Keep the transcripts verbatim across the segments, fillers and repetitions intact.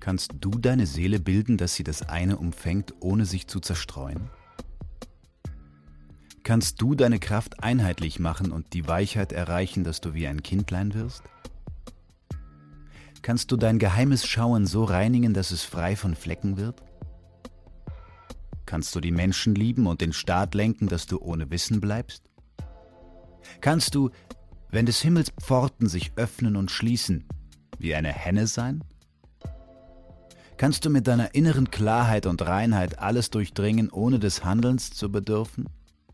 Kannst du deine Seele bilden, dass sie das eine umfängt, ohne sich zu zerstreuen? Kannst du deine Kraft einheitlich machen und die Weichheit erreichen, dass du wie ein Kindlein wirst? Kannst du dein geheimes Schauen so reinigen, dass es frei von Flecken wird? Kannst du die Menschen lieben und den Staat lenken, dass du ohne Wissen bleibst? Kannst du, wenn des Himmels Pforten sich öffnen und schließen, wie eine Henne sein? Kannst du mit deiner inneren Klarheit und Reinheit alles durchdringen, ohne des Handelns zu bedürfen?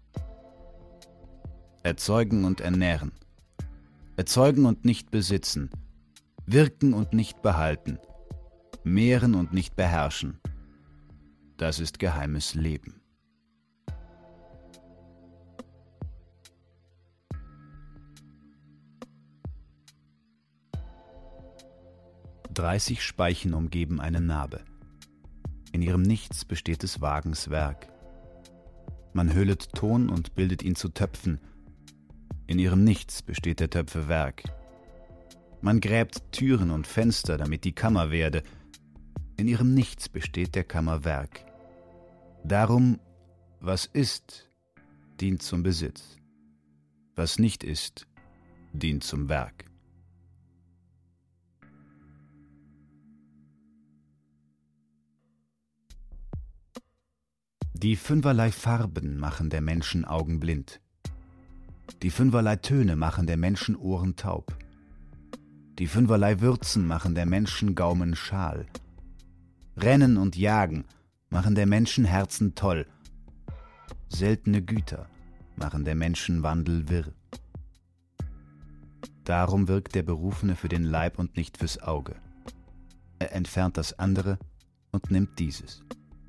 Erzeugen und ernähren, erzeugen und nicht besitzen, wirken und nicht behalten, mehren und nicht beherrschen. Das ist geheimes Leben. Dreißig Speichen umgeben eine Narbe. In ihrem Nichts besteht des Wagens Werk. Man höhlet Ton und bildet ihn zu Töpfen. In ihrem Nichts besteht der Töpfe Werk. Man gräbt Türen und Fenster, damit die Kammer werde. In ihrem Nichts besteht der Kammer Werk. Darum, was ist, dient zum Besitz. Was nicht ist, dient zum Werk. Die fünferlei Farben machen der Menschen Augen blind. Die fünferlei Töne machen der Menschen Ohren taub. Die fünferlei Würzen machen der Menschen Gaumen schal. Rennen und Jagen machen der Menschen Herzen toll. Seltene Güter machen der Menschen Wandel wirr. Darum wirkt der Berufene für den Leib und nicht fürs Auge. Er entfernt das andere und nimmt dieses.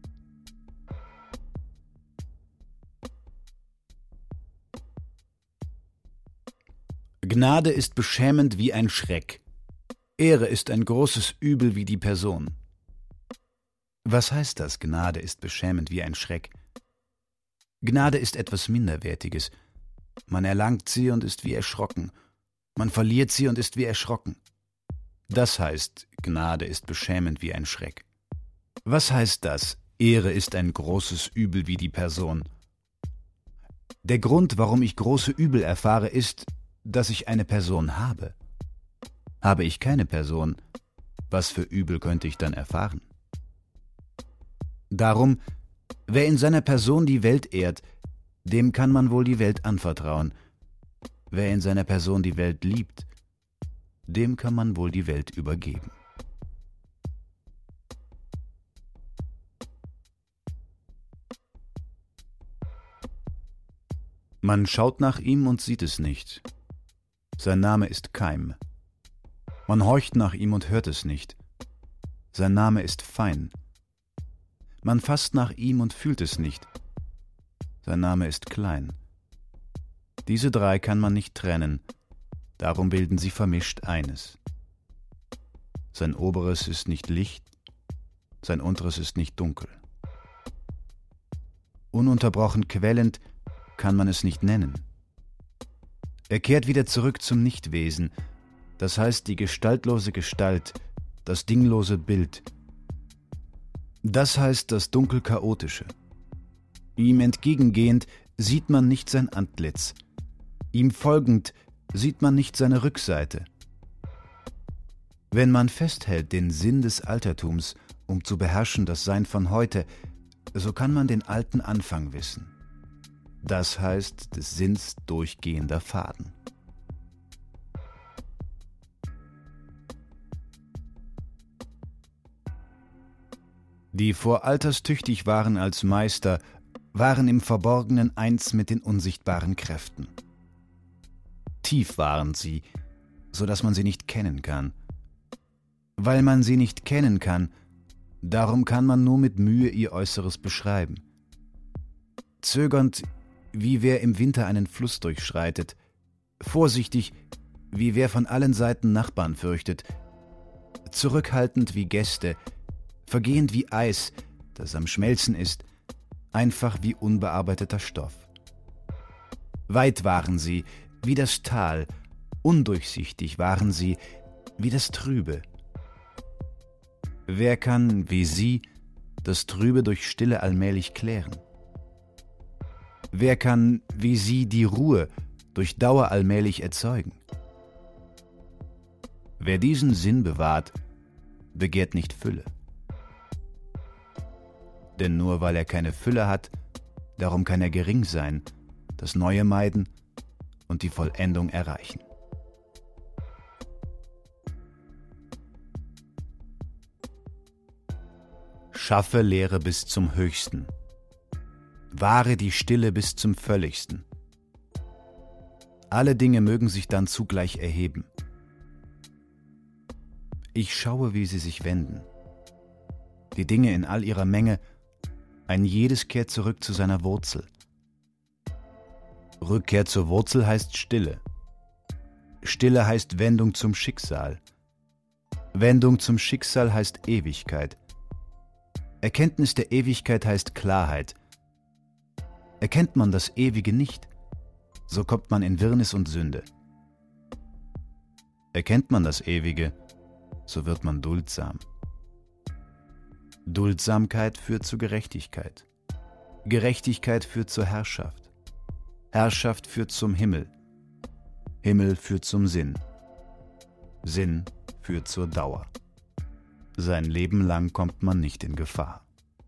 Gnade ist beschämend wie ein Schreck. Ehre ist ein großes Übel wie die Person. Was heißt das, Gnade ist beschämend wie ein Schreck? Gnade ist etwas Minderwertiges. Man erlangt sie und ist wie erschrocken. Man verliert sie und ist wie erschrocken. Das heißt, Gnade ist beschämend wie ein Schreck. Was heißt das, Ehre ist ein großes Übel wie die Person? Der Grund, warum ich große Übel erfahre, ist, dass ich eine Person habe. Habe ich keine Person, was für Übel könnte ich dann erfahren? Darum, wer in seiner Person die Welt ehrt, dem kann man wohl die Welt anvertrauen. Wer in seiner Person die Welt liebt, dem kann man wohl die Welt übergeben. Man schaut nach ihm und sieht es nicht. Sein Name ist Keim. Man horcht nach ihm und hört es nicht. Sein Name ist Fein. Man fasst nach ihm und fühlt es nicht. Sein Name ist Klein. Diese drei kann man nicht trennen, darum bilden sie vermischt eines. Sein Oberes ist nicht Licht, sein Unteres ist nicht dunkel. Ununterbrochen quellend kann man es nicht nennen. Er kehrt wieder zurück zum Nichtwesen, das heißt die gestaltlose Gestalt, das dinglose Bild. Das heißt das Dunkel-Chaotische. Ihm entgegengehend sieht man nicht sein Antlitz, ihm folgend sieht man nicht seine Rückseite. Wenn man festhält den Sinn des Altertums, um zu beherrschen das Sein von heute, so kann man den alten Anfang wissen. Das heißt des Sinns durchgehender Faden. Die vor alterstüchtig waren als Meister, waren im Verborgenen eins mit den unsichtbaren Kräften. Tief waren sie, so dass man sie nicht kennen kann. Weil man sie nicht kennen kann, darum kann man nur mit Mühe ihr Äußeres beschreiben. Zögernd, wie wer im Winter einen Fluss durchschreitet, vorsichtig, wie wer von allen Seiten Nachbarn fürchtet, zurückhaltend wie Gäste, vergehend wie Eis, das am Schmelzen ist, einfach wie unbearbeiteter Stoff. Weit waren sie, wie das Tal, undurchsichtig waren sie, wie das Trübe. Wer kann, wie sie, das Trübe durch Stille allmählich klären? Wer kann, wie sie, die Ruhe durch Dauer allmählich erzeugen? Wer diesen Sinn bewahrt, begehrt nicht Fülle. Denn nur weil er keine Fülle hat, darum kann er gering sein, das Neue meiden und die Vollendung erreichen. Schaffe Lehre bis zum Höchsten, wahre die Stille bis zum Völligsten. Alle Dinge mögen sich dann zugleich erheben. Ich schaue, wie sie sich wenden. Die Dinge in all ihrer Menge, ein jedes kehrt zurück zu seiner Wurzel. Rückkehr zur Wurzel heißt Stille. Stille heißt Wendung zum Schicksal. Wendung zum Schicksal heißt Ewigkeit. Erkenntnis der Ewigkeit heißt Klarheit. Erkennt man das Ewige nicht, so kommt man in Wirrnis und Sünde. Erkennt man das Ewige, so wird man duldsam. Duldsamkeit führt zu Gerechtigkeit. Gerechtigkeit führt zur Herrschaft. Herrschaft führt zum Himmel. Himmel führt zum Sinn. Sinn führt zur Dauer. Sein Leben lang kommt man nicht in Gefahr.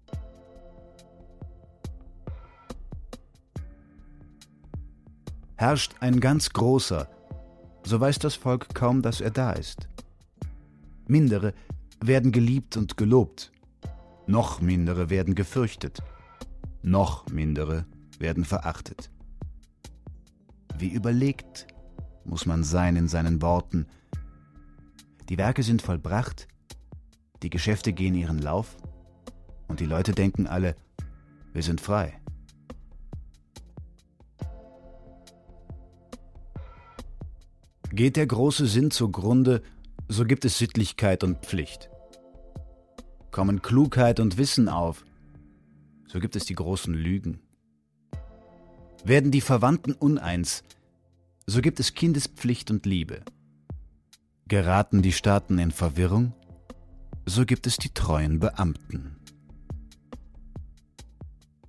Herrscht ein ganz Großer, so weiß das Volk kaum, dass er da ist. Mindere werden geliebt und gelobt, noch mindere werden gefürchtet, noch mindere werden verachtet. Wie überlegt muss man sein in seinen Worten. Die Werke sind vollbracht, die Geschäfte gehen ihren Lauf und die Leute denken alle, wir sind frei. Geht der große Sinn zugrunde, so gibt es Sittlichkeit und Pflicht. Kommen Klugheit und Wissen auf, so gibt es die großen Lügen. Werden die Verwandten uneins, so gibt es Kindespflicht und Liebe. Geraten die Staaten in Verwirrung, so gibt es die treuen Beamten.